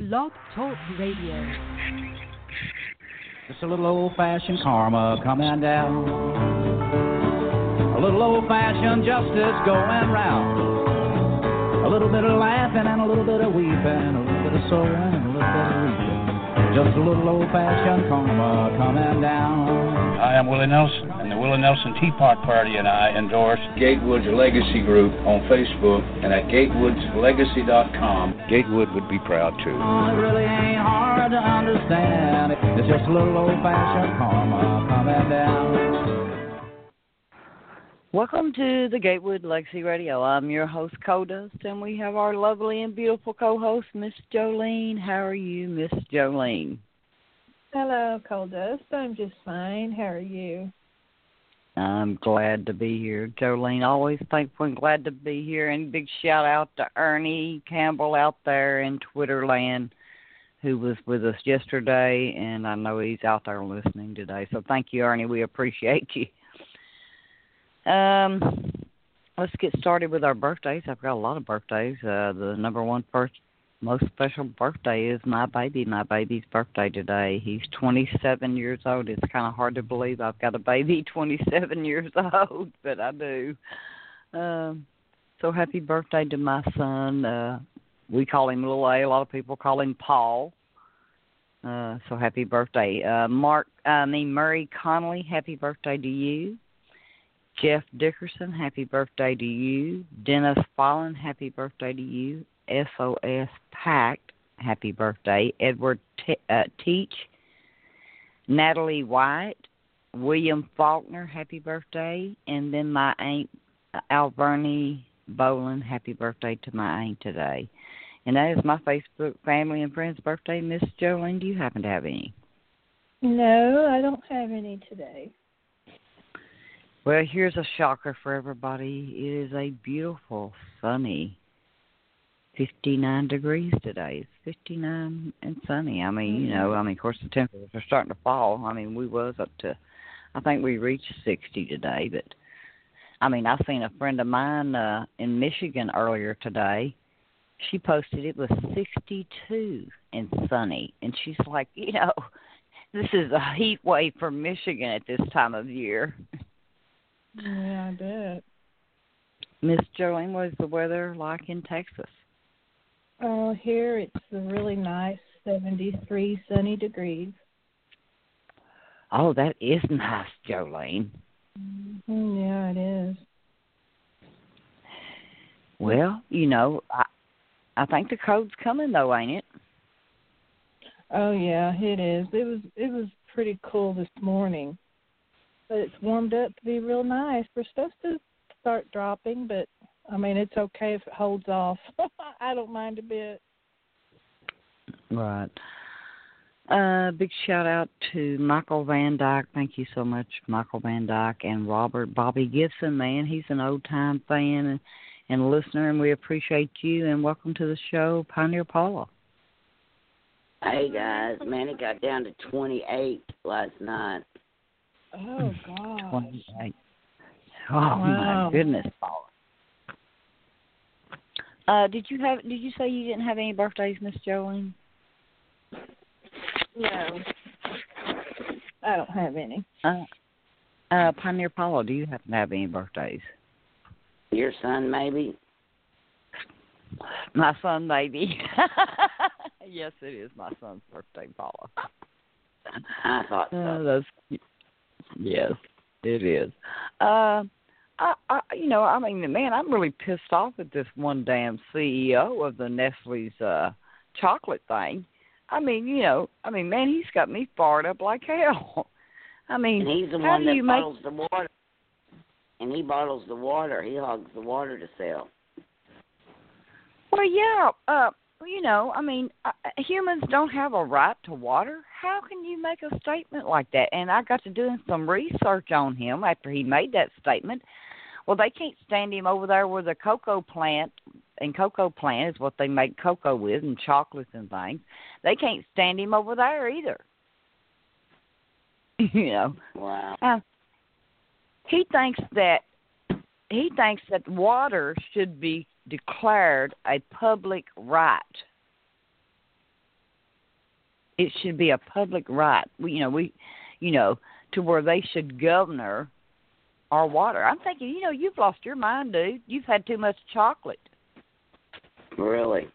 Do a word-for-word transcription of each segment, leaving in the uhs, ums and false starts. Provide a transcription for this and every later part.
Blog Talk Radio. Just a little old-fashioned karma coming down. A little old-fashioned justice going round. A little bit of laughing and a little bit of weeping. A little bit of sowing and a little bit of reaping. Just a little old-fashioned karma coming down. Hi, I'm Willie Nelson, and the Willie Nelson Tea Pot Party and I endorse Gatewoods Legacy Group on Facebook and at gatewoods legacy dot com. Gatewood would be proud, too. Oh, it really ain't hard to understand. It's just a little old-fashioned karma coming down. Welcome to the Gatewood Legacy Radio. I'm your host, Codust, and we have our lovely and beautiful co-host, Miss Jolene. How are you, Miss Jolene? Hello, Coldust. I'm just fine. How are you? I'm glad to be here, Jolene. Always thankful and glad to be here. And big shout out to Ernie Campbell out there in Twitter land, who was with us yesterday, and I know he's out there listening today. So thank you, Ernie. We appreciate you. Um, let's get started with our birthdays. I've got a lot of birthdays. Uh, the number one first most special birthday is my baby. My baby's birthday today. He's twenty-seven years old. It's kind of hard to believe I've got a baby twenty-seven years old, but I do. Um, so happy birthday to my son. Uh, we call him Little A. A lot of people call him Paul. Uh, so happy birthday. Uh, Mark, I mean Murray Connolly, happy birthday to you. Jeff Dickerson, happy birthday to you. Dennis Fallon, happy birthday to you. S O S Pact, happy birthday. Edward Te- uh, Teach. Natalie White. William Faulkner, happy birthday. And then my aunt, Alvernie Boland, happy birthday to my aunt today. And that is my Facebook family and friends' birthday. Miss Jolene, do you happen to have any? No, I don't have any today. Well, here's a shocker for everybody. It is a beautiful, sunny, fifty-nine degrees today. It's fifty-nine and sunny. I mean, mm-hmm. you know, I mean, of course, the temperatures are starting to fall. I mean, we was up to, I think we reached sixty today. But, I mean, I seen a friend of mine uh, in Michigan earlier today. She posted it was sixty-two and sunny. And she's like, you know, this is a heat wave for Michigan at this time of year. Yeah, I bet. Miss Jolene, what is the weather like in Texas? Oh, here it's a really nice seventy-three sunny degrees. Oh, that is nice, Jolene. Mm-hmm, yeah, it is. Well, you know, I, I think the cold's coming, though, ain't it? Oh, yeah, it is. It was it was pretty cool this morning. But it's warmed up to be real nice. We're supposed to start dropping, but, I mean, it's okay if it holds off. I don't mind a bit. Right. Uh, big shout-out to Michael Van Dyke. Thank you so much, Michael Van Dyke, and Robert Bobby Gibson, man. He's an old-time fan and, and listener, and we appreciate you. And welcome to the show, Pioneer Paula. Hey, guys. Man, it got down to twenty-eight last night. Oh, God. twenty-eight. Oh, wow. My goodness, Paula. Uh, did you have? Did you say you didn't have any birthdays, Miss Jolene? No. I don't have any. Uh, uh, Pioneer Paula, do you happen to have any birthdays? Your son, maybe? My son, maybe. Yes, it is my son's birthday, Paula. I thought so. Uh, that's, yes, it is. Uh, I, I, you know, I mean, man, I'm really pissed off at this one damn C E O of the Nestle's uh, chocolate thing. I mean, you know, I mean, man, he's got me fired up like hell. I mean, and he's the how one do that you bottles make... the water. And he bottles the water. He hogs the water to sell. Well, yeah, uh, you know, I mean, uh, humans don't have a right to water. How can you make a statement like that? And I got to doing some research on him after he made that statement. Well, they can't stand him over there with a cocoa plant, and cocoa plant is what they make cocoa with and chocolates and things. They can't stand him over there either. You know. Wow. Uh, he thinks that he thinks that water should be declared a public right. it should be a public right. We, you know, we, you know, to where they should govern our water. I'm thinking, you know, you've lost your mind, dude. You've had too much chocolate. Really?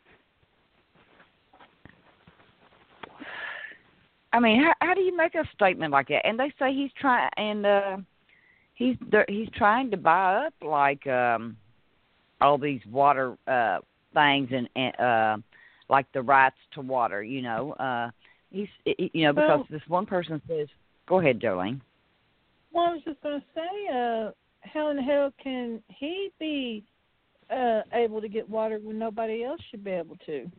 I mean, how, how do you make a statement like that? And they say he's trying, and uh, he's he's trying to buy up like um, all these water uh, things and, and uh, like the rights to water. You know, uh, he's you know because well, this one person says, "Go ahead, Jolene." Well, I was just going to say, uh, how in the hell can he be uh, able to get water when nobody else should be able to?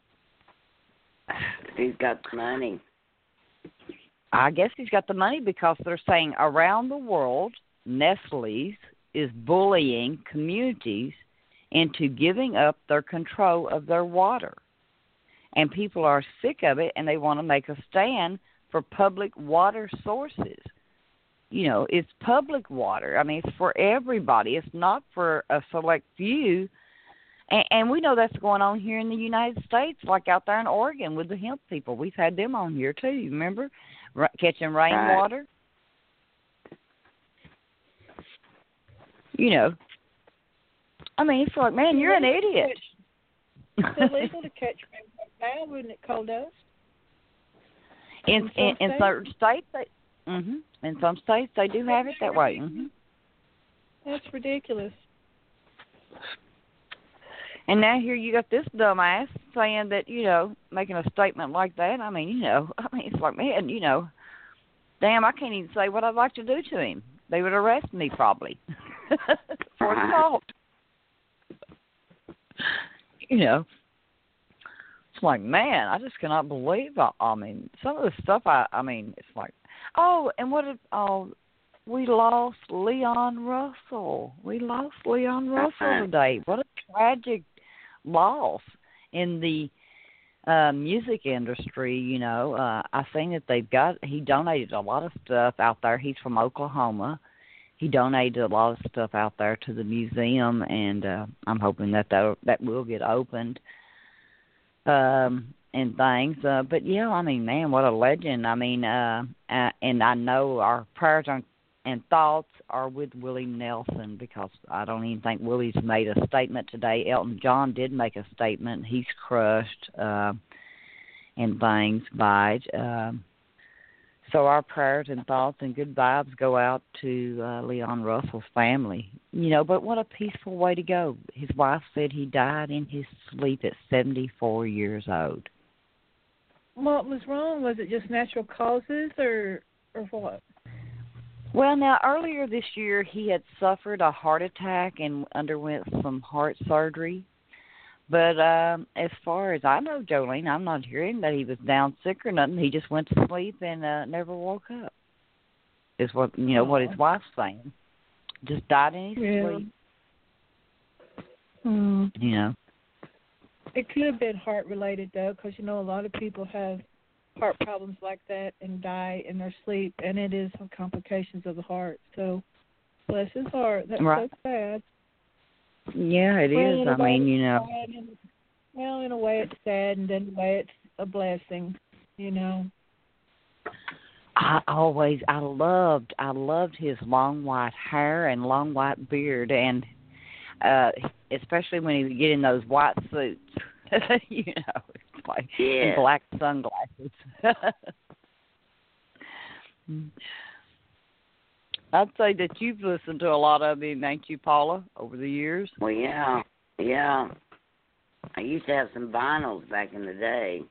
He's got money. I guess he's got the money because they're saying around the world, Nestle's is bullying communities into giving up their control of their water. And people are sick of it, and they want to make a stand for public water sources. You know, it's public water. I mean, it's for everybody. It's not for a select few. And, and we know that's going on here in the United States, like out there in Oregon with the hemp people. We've had them on here, too. You remember? R- catching rainwater. Right. You know. I mean, it's like, man, you're an idiot. It's illegal to catch rainwater now, wouldn't it, coal dust? In, in, in, in certain states, they, mm-hmm. In some states, they do have it that way. Mm-hmm. That's ridiculous. And now here you got this dumbass saying that, you know, making a statement like that. I mean, you know, I mean, it's like, man, you know, damn, I can't even say what I'd like to do to him. They would arrest me probably for assault. You know, it's like, man, I just cannot believe, I, I mean, some of the stuff, I, I mean, it's like, oh, and what, if, oh, we lost Leon Russell. We lost Leon Russell today. What a tragic loss in the uh, music industry, you know. Uh, I seen that they've got, he donated a lot of stuff out there. He's from Oklahoma. He donated a lot of stuff out there to the museum, and uh, I'm hoping that that, that will get opened um, and things. Uh, but, yeah, I mean, man, what a legend. I mean, uh, uh, and I know our prayers are and thoughts are with Willie Nelson, because I don't even think Willie's made a statement today. Elton John did make a statement. He's crushed uh, and things by it. Uh, so our prayers and thoughts and good vibes go out to uh, Leon Russell's family. You know, but what a peaceful way to go. His wife said he died in his sleep at seventy-four years old. What was wrong? Was it just natural causes or or what? Well, now, earlier this year, he had suffered a heart attack and underwent some heart surgery. But um, as far as I know, Jolene, I'm not hearing that he was down sick or nothing. He just went to sleep and uh, never woke up, is what, you know, what his wife's saying. Just died in his yeah. sleep. Mm. You know. It could have been heart-related, though, because, you know, a lot of people have heart problems like that and die in their sleep, and it is complications of the heart. So, bless his heart. That's right. So sad. Yeah, it well, is. I mean, you know. And, well, in a way it's sad, and in a way it's a blessing, you know. I always, I loved, I loved his long white hair and long white beard, and uh, especially when he would get in those white suits, you know. Like, yeah. and black sunglasses. I'd say that you've listened to a lot of him, ain't you, Paula, over the years? Well, yeah, yeah. I used to have some vinyls back in the day.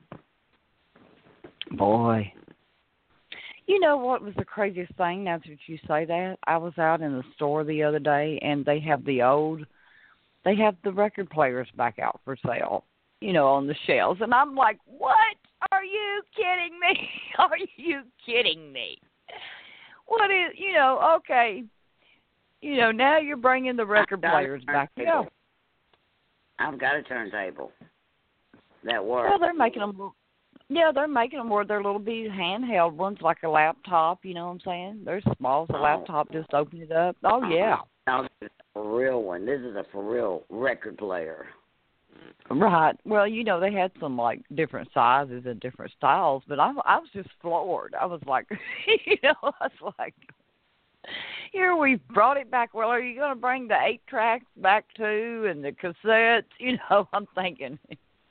Boy. You know what was the craziest thing, now that you say that? I was out in the store the other day, and they have the old, they have the record players back out for sale, you know, on the shelves. And I'm like, what? Are you kidding me? Are you kidding me? What is, you know, okay. You know, now you're bringing the record players back. Yeah. I've got a turntable. That works. Well, they're making them, yeah, they're making them where they're little bitty handheld ones, like a laptop, you know what I'm saying? They're small as a laptop, just open it up. Oh, yeah. No, this is a for real one. This is a for real record player. Right. Well, you know, they had some like different sizes and different styles, but I, I was just floored. I was like, you know, I was like, here we brought it back. Well, are you going to bring the eight tracks back too, and the cassettes? You know, I'm thinking,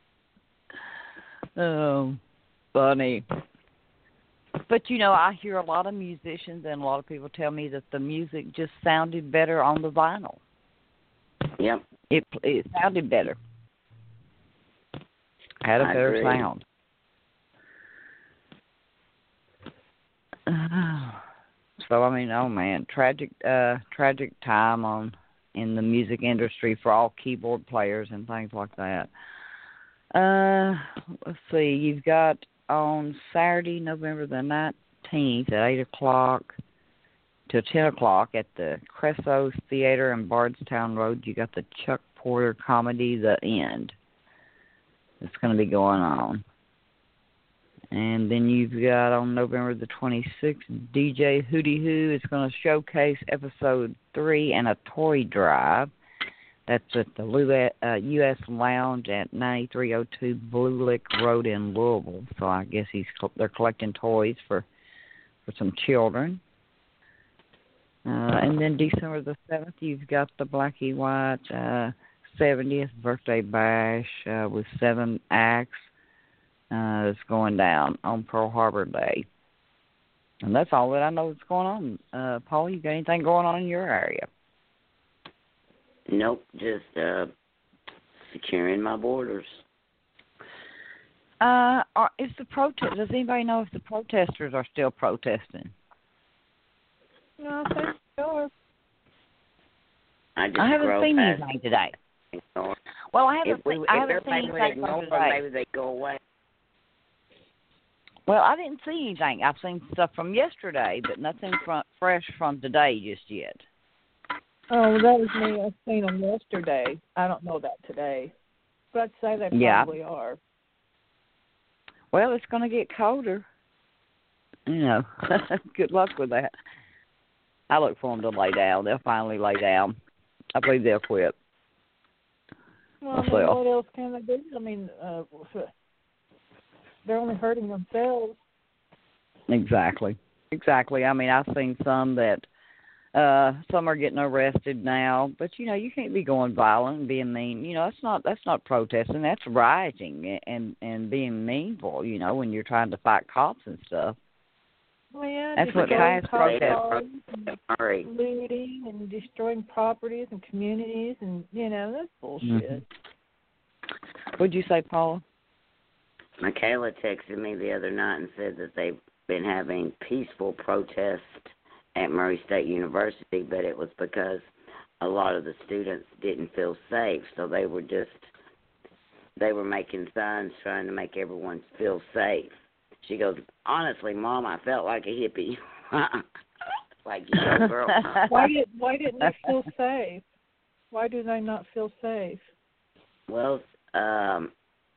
oh, funny. But you know, I hear a lot of musicians and a lot of people tell me that the music just sounded better on the vinyl. Yep. It it sounded better. Had a I better agree. sound. Uh, so I mean, oh man, tragic, uh, tragic time on in the music industry for all keyboard players and things like that. Uh, let's see, you've got on Saturday, November the nineteenth at eight o'clock till ten o'clock at the Cressos Theater in Bardstown Road. You got the Chuck Porter comedy, The End. It's going to be going on. And then you've got on November the twenty-sixth, D J Hootie Hoo is going to showcase episode three and a toy drive. That's at the uh, U S Lounge at ninety-three oh two Blue Lick Road in Louisville. So I guess he's they're collecting toys for for some children. Uh, and then December the seventh, you've got the Blackie White uh, seventieth birthday bash uh, with seven acts. Uh, that's going down on Pearl Harbor Day. And that's all that I know that's going on. Uh, Paul, you got anything going on in your area? Nope, just uh, securing my borders. Uh, are, is the protest? Does anybody know if the protesters are still protesting? No, I think so. I just I haven't scrolled seen past anything today. ignore. Well, I haven't. If, we, seen, if I haven't seen everybody would anything ignore from them, today. maybe they'd go away. Well, I didn't see anything. I've seen stuff from yesterday, but nothing from, fresh from today just yet. Oh, that was me. I seen them yesterday. I don't know about today, but I'd say they Yeah. probably are. Well, it's going to get colder. You know, good luck with that. I look for them to lay down. They'll finally lay down. I believe they'll quit. Well, I mean, Well. what else can they do? I mean, uh, they're only hurting themselves. Exactly. Exactly. I mean, I've seen some that uh some are getting arrested now, but you know, you can't be going violent and being mean. You know, that's not that's not protesting, that's rioting and and being meanful, you know, when you're trying to fight cops and stuff. Well, yeah, That's what destroying past cars protest. Sorry. and looting and destroying properties and communities, and you know that's bullshit. Mm-hmm. What'd you say, Paula? Michaela texted me the other night and said that they've been having peaceful protests at Murray State University, but it was because a lot of the students didn't feel safe, so they were just they were making signs trying to make everyone feel safe. She goes, honestly, Mom, I felt like a hippie. Like, you know, girl. Why did why didn't they feel safe? Why do they not feel safe? Well, um,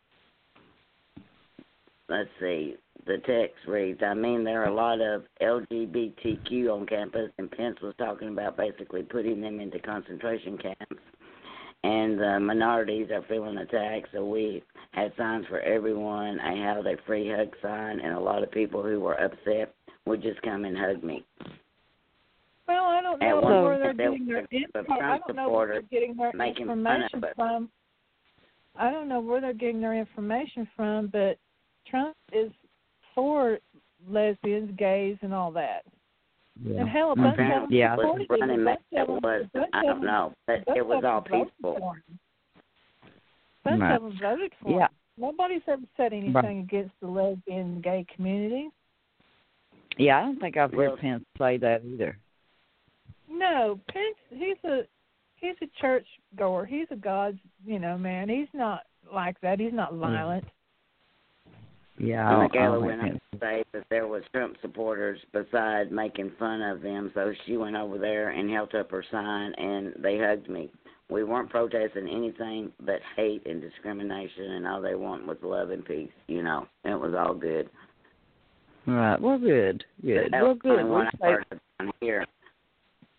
let's see. The text reads, I mean, there are a lot of L G B T Q on campus, and Pence was talking about basically putting them into concentration camps. And the minorities are feeling attacked, so we had signs for everyone. I held a free hug sign, and a lot of people who were upset would just come and hug me. Well, I don't know At one where they're point, there getting their was info. a Trump I don't know where they're supporter getting their making fun information of it. from. I don't know where they're getting their information from, but Trump is for lesbians, gays, and all that. Yeah. And hell, a bunch Mhm. of them Yeah. supported was him. running A mate bunch that of them- was, a bunch I of don't them- know, but bunch it was of all them voted peaceful. for him. Bunch Right. of them voted for Yeah. him. Nobody's ever said anything Right. against the lesbian and gay community. Yeah, I don't think I've Well- heard Pence say that either. No, Pence, he's a he's a church goer. He's a God's, you know, man. He's not like that. He's not violent. Yeah, I And don't, I Michaela don't went think on Pence. to say that there was Trump supporters beside making fun of them, so she went over there and held up her sign, and they hugged me. We weren't protesting anything but hate and discrimination, and all they want was love and peace. You know, it was all good. Right. Well, good. Good. That Well, was the good. only We'll one I say- heard down here.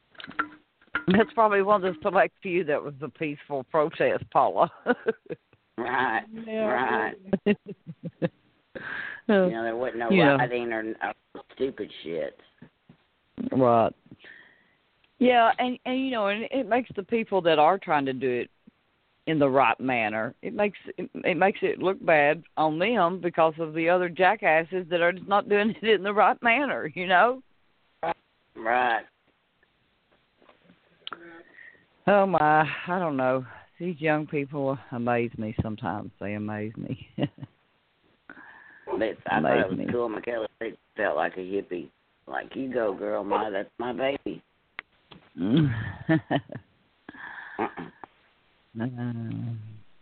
That's probably one of the select few that was a peaceful protest, Paula. Right, Yeah. right. You know, there wasn't no Yeah. writing or uh, stupid shit. Right. Yeah, and, and you know, and it makes the people that are trying to do it in the right manner, it makes it, it makes it look bad on them because of the other jackasses that are just not doing it in the right manner, you know? Right. Oh my, I don't know. These young people amaze me sometimes. They amaze me. But I Amaze thought it was me. cool. Michaela they felt like a hippie. Like, you go, girl, my that's my baby. Mm. Uh-uh. Um,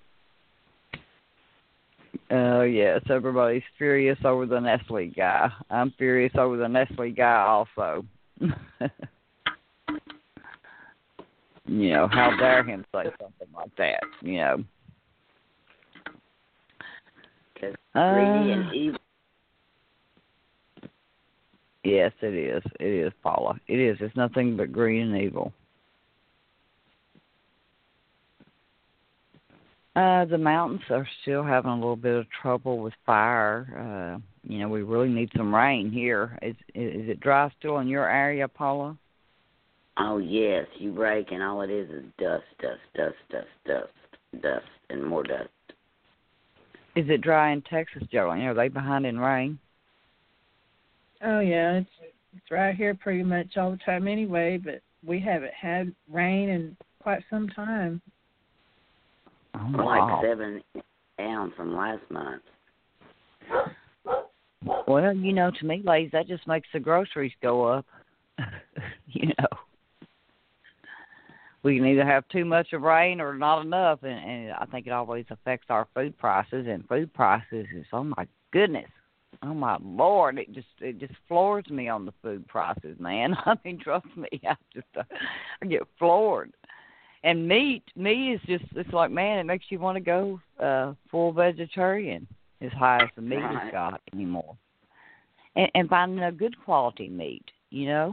Oh, yes, everybody's furious over the Nestle guy. I'm furious over the Nestle guy also. You know, how dare him say something like that, you know. Because Uh, greedy and evil. Yes, it is. It is, Paula. It is. It's nothing but greed and evil. Uh, the mountains are still having a little bit of trouble with fire. Uh, you know, we really need some rain here. Is is it dry still in your area, Paula? Oh, yes, you rake, and all it is is dust, dust, dust, dust, dust, dust, and more dust. Is it dry in Texas, Jolene? Are they behind in rain? Oh yeah, it's it's right here pretty much all the time anyway. But we haven't had rain in quite some time. Oh, Like wow. seven down from last month. Well, you know, to me, ladies, that just makes the groceries go up. You know, we can either have too much of rain or not enough, and, and I think it always affects our food prices. And food prices is, oh my goodness, oh my Lord, it just it just floors me on the food prices, man. I mean, trust me, I just uh, I get floored. And meat, meat is just, it's like, man, it makes you want to go uh, full vegetarian as high as the meat Right. has got anymore. And, and finding a good quality meat, you know?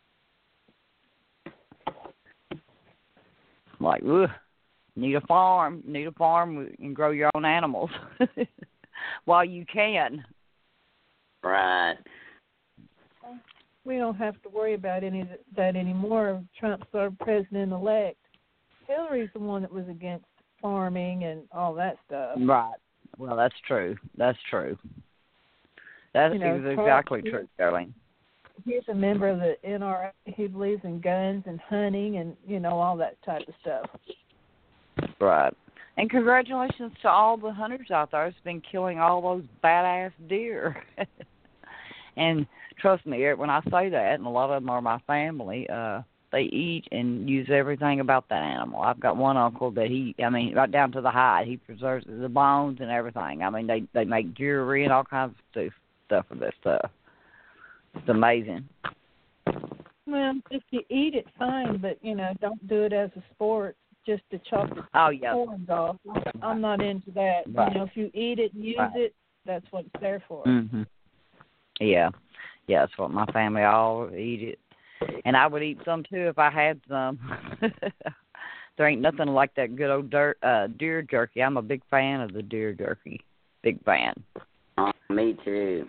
Like, ugh, need a farm, need a farm and grow your own animals while you can. Right. We don't have to worry about any of that anymore. Trump's our president-elect. Hillary's the one that was against farming and all that stuff. Right. Well, that's true. That's true. That You know, is Trump, exactly he- true, Jolene. He's a member of the N R A. He believes in guns and hunting and, you know, all that type of stuff. Right. And congratulations to all the hunters out there that's been killing all those badass deer. And trust me, when I say that, and a lot of them are my family, uh, they eat and use everything about that animal. I've got one uncle that he, I mean, right down to the hide, he preserves the bones and everything. I mean, they they make jewelry and all kinds of stuff, stuff with this stuff. It's amazing. Well, if you eat it, fine, but, you know, don't do it as a sport just to chop the Oh, yeah. horns off. I'm not into that. Right. You know, if you eat it and use Right. it, that's what it's there for. Mhm. Yeah. Yeah, that's what my family all eat it. And I would eat some, too, if I had some. There ain't nothing like that good old dirt, uh, deer jerky. I'm a big fan of the deer jerky. Big fan. Oh, me too.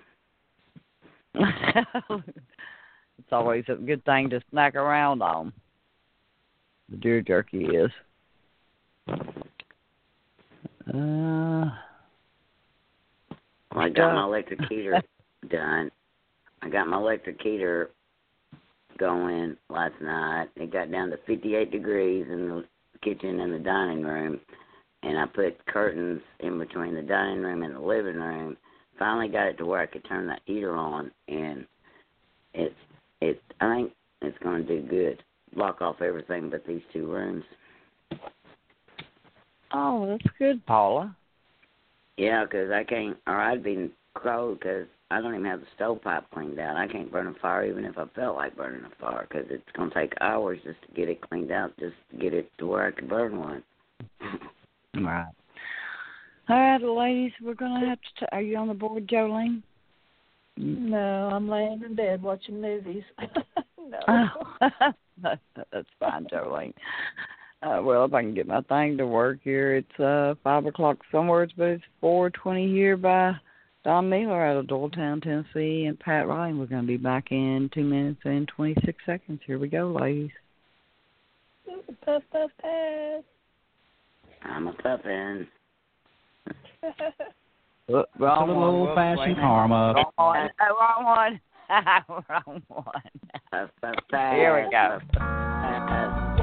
It's always a good thing to snack around on. The deer jerky is. Uh, I got my electric heater done. I got my electric heater going last night. It got down to fifty-eight degrees in the kitchen and the dining room, and I put curtains in between the dining room and the living room. Finally got it to where I could turn that heater on, and it's it. I think it's going to do good. Block off everything but these two rooms. Oh, that's good, Paula. Yeah, 'cause I can't, or I'd be cold 'cause I don't even have the stovepipe cleaned out. I can't burn a fire even if I felt like burning a fire 'cause it's going to take hours just to get it cleaned out, just to get it to where I can burn one. Right. All right, ladies, we're going to have to... T- are you on the board, Jolene? No, I'm laying in bed watching movies. No. Oh. That's fine, Jolene. Uh, well, if I can get my thing to work here, it's uh five o'clock somewhere, but it's four twenty here by Don Miller out of Doylestown, Tennessee, and Pat Ryan. We're going to be back in two minutes and twenty-six seconds. Here we go, ladies. Puff, puff, pass. I'm a puffin. Wrong It's a little one. old-fashioned Wait. karma. Wrong one. Uh, wrong one. Wrong one. Puff, puff, pass. Here we go. Puff, puff, pass.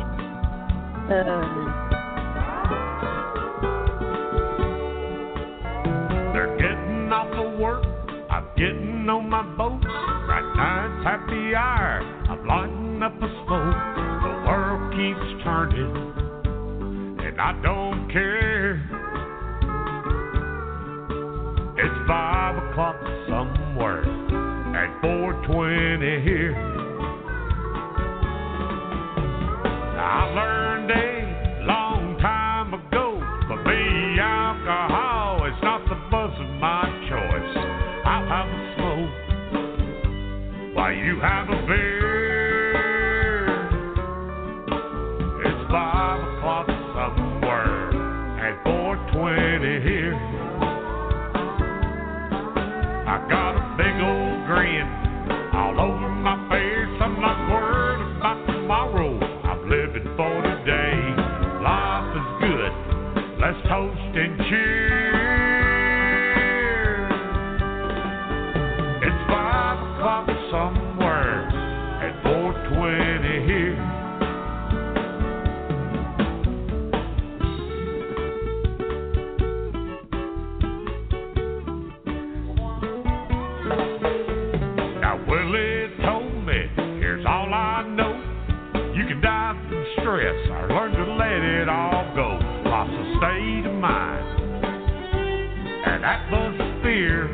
They're getting off of work, I'm getting on my boat. Right now it's happy hour, I'm lighting up a smoke. The world keeps turning, and I don't care. It's five o'clock somewhere, at four twenty here. I learned a long time ago, for me alcohol is not the buzz of my choice. I'll have a smoke while you have a beer. It's five o'clock somewhere at four twenty here. I got a big old grin all over my face. I'm not worried about tomorrow. I'm living for today. Life is good. Let's toast and cheer. It's five o'clock somewhere at four twenty here. Now Willie told me, here's all I know. You can die from stress or learn to let it all go. Lost a state of mind and atmosphere.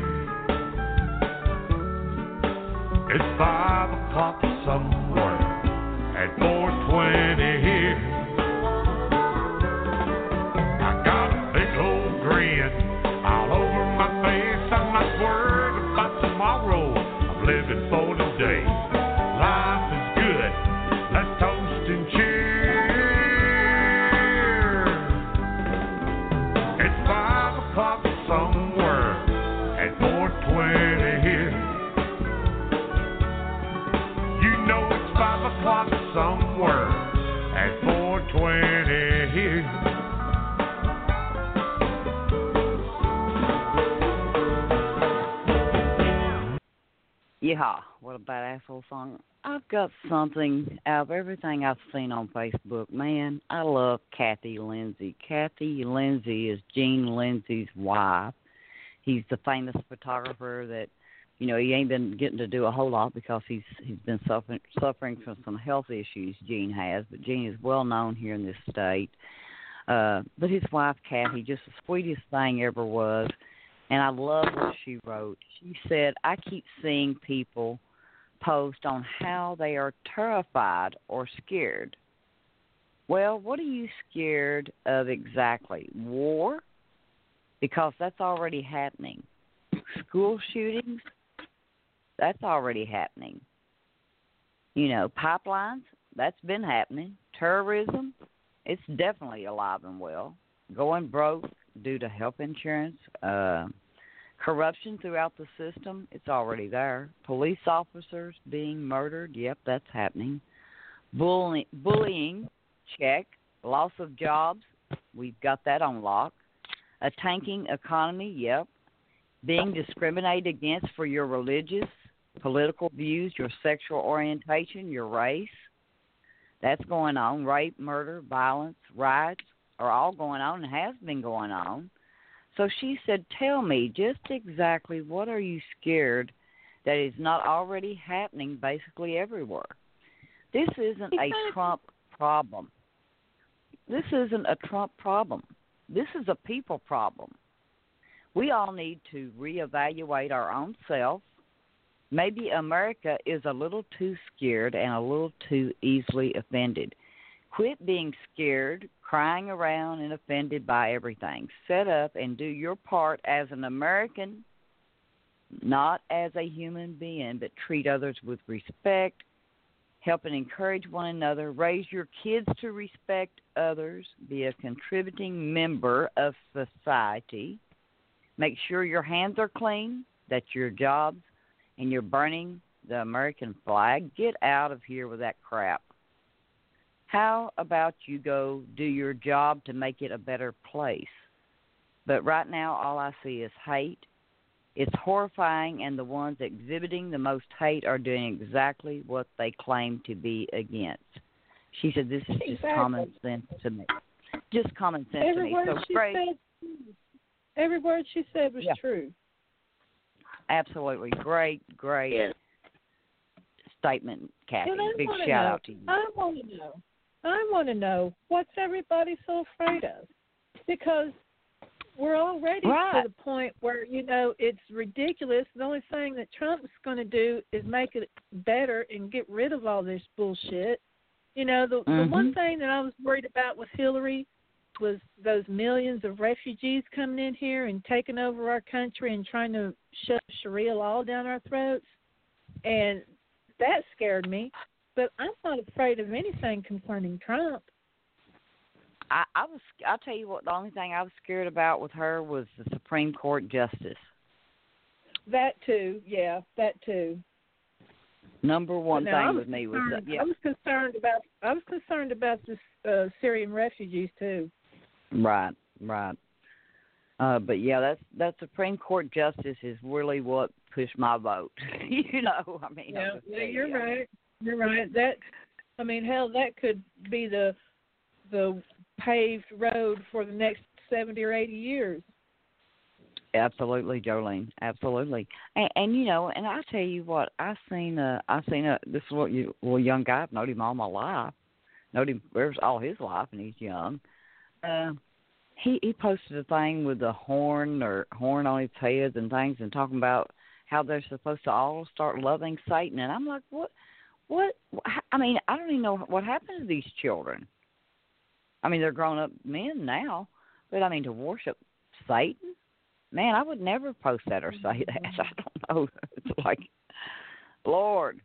It's five o'clock somewhere at four twenty here. I got a big old grin all over my face. I'm not worried about tomorrow. I'm living for today. Life is good. Let's toast and cheer. It's five o'clock somewhere at four twenty here. You know it's five o'clock somewhere at four twenty here. Yeehaw. What a badass old song. I've got something out of everything I've seen on Facebook. Man, I love Kathy Lindsay. Kathy Lindsay is Gene Lindsay's wife. He's the famous photographer that, you know, he ain't been getting to do a whole lot because he's he's been suffering suffering from some health issues, Gene has. But Gene is well known here in this state. Uh, but his wife, Kathy, just the sweetest thing ever was. And I love what she wrote. She said, I keep seeing people post on how they are terrified or scared. Well, what are you scared of exactly? War? Because that's already happening. School shootings? That's already happening. You know, pipelines? That's been happening. Terrorism? It's definitely alive and well. Going broke due to health insurance, uh, corruption throughout the system, it's already there. Police officers being murdered, yep, that's happening. Bully, bullying, check. Loss of jobs, we've got that on lock. A tanking economy, yep. Being discriminated against for your religious, political views, your sexual orientation, your race, that's going on. Rape, murder, violence, riots are all going on and has been going on. So she said, tell me just exactly what are you scared that is not already happening basically everywhere. This isn't a Trump problem. This isn't a Trump problem. This is a people problem. We all need to reevaluate our own self. Maybe America is a little too scared and a little too easily offended. Quit being scared, crying around and offended by everything. Set up and do your part as an American, not as a human being, but treat others with respect help and encourage one another, raise your kids to respect others, be a contributing member of society, make sure your hands are clean, that your jobs, and you're burning the American flag. Get out of here with that crap. How about you go do your job to make it a better place? But right now, all I see is hate. It's horrifying, and the ones exhibiting the most hate are doing exactly what they claim to be against. She said, this is just exactly. common sense to me. Just common sense every to me. Word So she great. said, every word she said was yeah. true. Absolutely. Great, great yeah. statement, Kathy. Big shout know, out to you. I want to know. I want to know, what's everybody so afraid of? Because we're already right. to the point where, you know, it's ridiculous. The only thing that Trump's going to do is make it better and get rid of all this bullshit. You know, the, mm-hmm. the one thing that I was worried about with Hillary was those millions of refugees coming in here and taking over our country and trying to shove Sharia law down our throats. And that scared me. But I'm not afraid of anything concerning Trump. I, I was. I'll tell you what. The only thing I was scared about with her was the Supreme Court justice. That too, yeah, that too. Number one thing with me was that. Yeah. I was concerned about. I was concerned about the uh, Syrian refugees too. Right, right. Uh, but yeah, that's that Supreme Court justice is really what pushed my vote. you know, I mean. Yeah, yeah you're yeah. right. You're right. That, I mean, hell, that could be the the paved road for the next seventy or eighty years. Absolutely, Jolene. Absolutely. And, and you know, and I tell you what, I seen a, I seen a. This is what you, well, young guy. I've known him all my life. Known him there's all his life, and he's young. Uh, he he posted a thing with a horn or horn on his head and things, and talking about how they're supposed to all start loving Satan. And I'm like, what? What? I mean, I don't even know what happened to these children. I mean, they're grown-up men now, but I mean, to worship Satan? Man, I would never post that or say that. I don't know. It's like, Lord.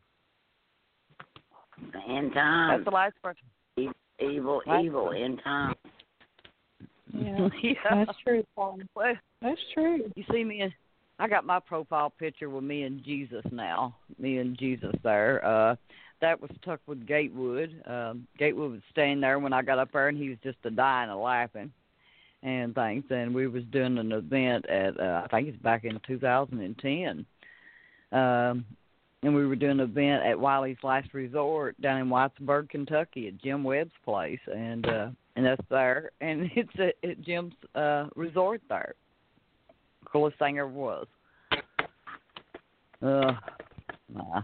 In time. That's the last person. Evil, last evil, person. in time. Yeah, yeah. That's true, Paul. Well, that's true. You see me, in, I got my profile picture with me and Jesus now. Me and Jesus there. Uh, that was tucked with Gatewood. Um, Gatewood was staying there when I got up there, and he was just a dying of laughing and things. And we was doing an event at, uh, I think it's back in two thousand ten. Um, and we were doing an event at Wiley's Last Resort down in Whitesburg, Kentucky at Jim Webb's place. And uh, and that's there. And it's at, at Jim's uh, resort there. Coolest thing ever was. Uh, nah.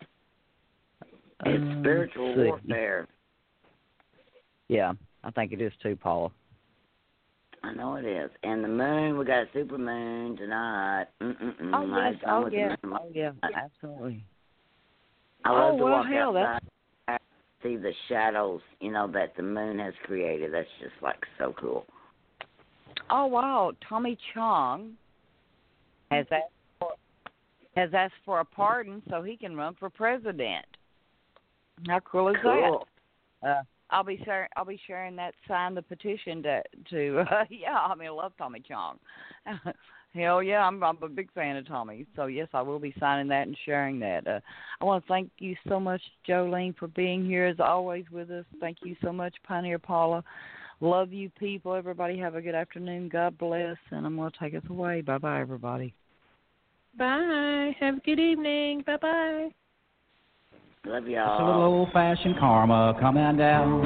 It's spiritual warfare. Yeah, I think it is too, Paula. I know it is. And the moon, we got a super moon tonight. Mm-mm-mm. Oh, yes. Oh, yeah. Oh, yeah. Absolutely. I love oh, to well, walk hell, outside that's... and see the shadows, you know, that the moon has created. That's just, like, so cool. Oh, wow. Tommy Chong has asked for, has asked for a pardon so he can run for president. How cool is cool. that? Uh, I'll be sharing. I'll be sharing that. Sign the petition to. to uh, yeah, I mean, I love Tommy Chong. Hell yeah, I'm. I'm a big fan of Tommy. So yes, I will be signing that and sharing that. Uh, I want to thank you so much, Jolene, for being here as always with us. Thank you so much, Pioneer Paula. Love you, people. Everybody have a good afternoon. God bless, and I'm going to take us away. Bye bye, everybody. Bye. Have a good evening. Bye bye. Love y'all. It's a little old-fashioned karma coming down.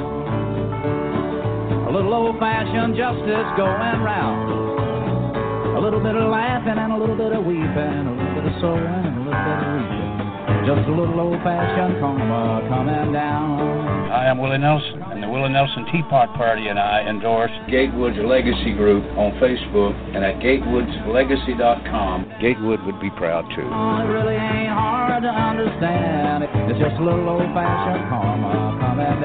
A little old-fashioned justice going round. A little bit of laughing and a little bit of weeping. A little bit of sorrow and a little bit of weeping. Just a little old-fashioned karma coming down. Hi, I'm Willie Nelson, and the Willie Nelson Teapot Party and I endorse Gatewood's Legacy Group on Facebook and at gatewoods legacy dot com. Gatewood would be proud too. Oh, it really ain't hard to understand. It's just a little old-fashioned karma coming